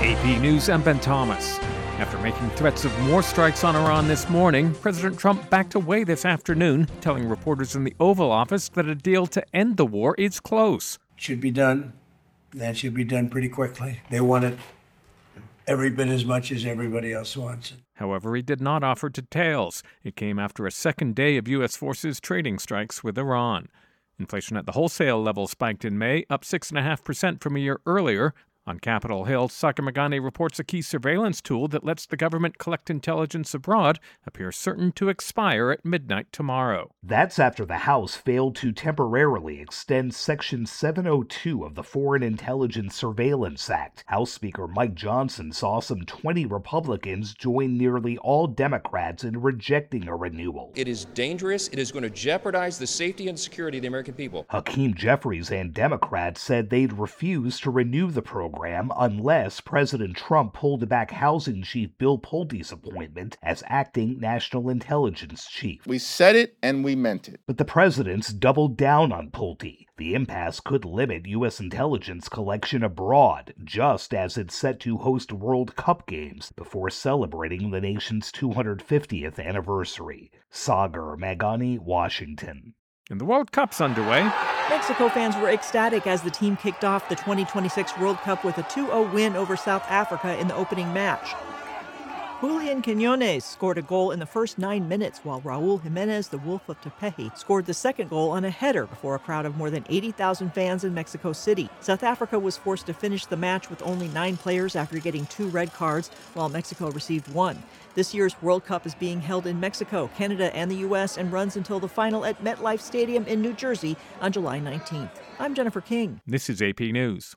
AP News, I'm Ben Thomas. After making threats of more strikes on Iran this morning, President Trump backed away this afternoon, telling reporters in the Oval Office that a deal to end the war is close. Should be done. That should be done pretty quickly. They want it every bit as much as everybody else wants it. However, he did not offer details. It came after a second day of U.S. forces trading strikes with Iran. Inflation at the wholesale level spiked in May, up 6.5% from a year earlier. On Capitol Hill, Sakamagane reports a key surveillance tool that lets the government collect intelligence abroad appears certain to expire at midnight tomorrow. That's after the House failed to temporarily extend Section 702 of the Foreign Intelligence Surveillance Act. House Speaker Mike Johnson saw some 20 Republicans join nearly all Democrats in rejecting a renewal. It is dangerous. It is going to jeopardize the safety and security of the American people. Hakeem Jeffries and Democrats said they'd refuse to renew the program unless President Trump pulled back Housing Chief Bill Pulte's appointment as acting National Intelligence Chief. We said it and we meant it. But the president's doubled down on Pulte. The impasse could limit U.S. intelligence collection abroad, just as it's set to host World Cup games before celebrating the nation's 250th anniversary. Sagar Meghani, Washington. And the World Cup's underway. Mexico fans were ecstatic as the team kicked off the 2026 World Cup with a 2-0 win over South Africa in the opening match. Julian Quiñones scored a goal in the first 9 minutes, while Raul Jimenez, the Wolf of Tepeji, scored the second goal on a header before a crowd of more than 80,000 fans in Mexico City. South Africa was forced to finish the match with only 9 players after getting 2 red cards, while Mexico received 1. This year's World Cup is being held in Mexico, Canada, and the U.S. and runs until the final at MetLife Stadium in New Jersey on July 19th. I'm Jennifer King. This is AP News.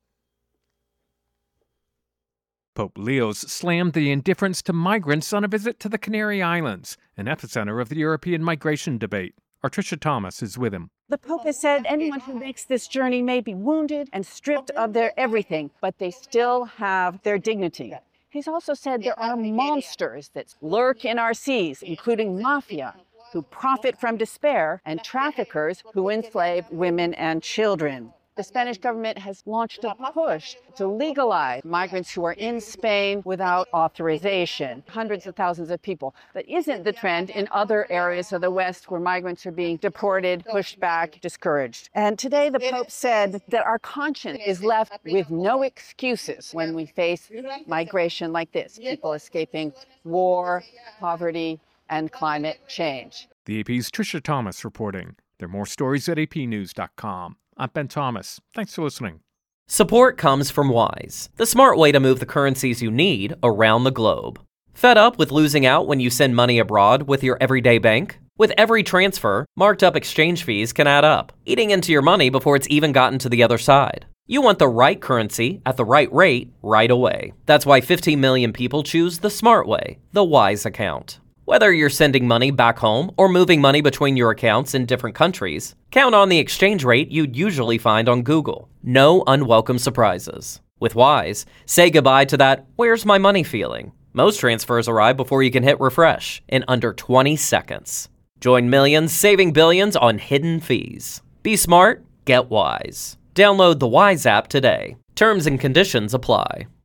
Pope Leo's slammed the indifference to migrants on a visit to the Canary Islands, an epicenter of the European migration debate. Artricia Thomas is with him. The Pope has said anyone who makes this journey may be wounded and stripped of their everything, but they still have their dignity. He's also said there are monsters that lurk in our seas, including mafia, who profit from despair, and traffickers who enslave women and children. The Spanish government has launched a push to legalize migrants who are in Spain without authorization. Hundreds of thousands of people. That isn't the trend in other areas of the West where migrants are being deported, pushed back, discouraged. And today the Pope said that our conscience is left with no excuses when we face migration like this. People escaping war, poverty, and climate change. The AP's Tricia Thomas reporting. There are more stories at apnews.com. I'm Ben Thomas. Thanks for listening. Support comes from Wise, the smart way to move the currencies you need around the globe. Fed up with losing out when you send money abroad with your everyday bank? With every transfer, marked up exchange fees can add up, eating into your money before it's even gotten to the other side. You want the right currency at the right rate right away. That's why 15 million people choose the smart way, the Wise account. Whether you're sending money back home or moving money between your accounts in different countries, count on the exchange rate you'd usually find on Google. No unwelcome surprises. With Wise, say goodbye to that "where's my money" feeling. Most transfers arrive before you can hit refresh in under 20 seconds. Join millions saving billions on hidden fees. Be smart, get Wise. Download the Wise app today. Terms and conditions apply.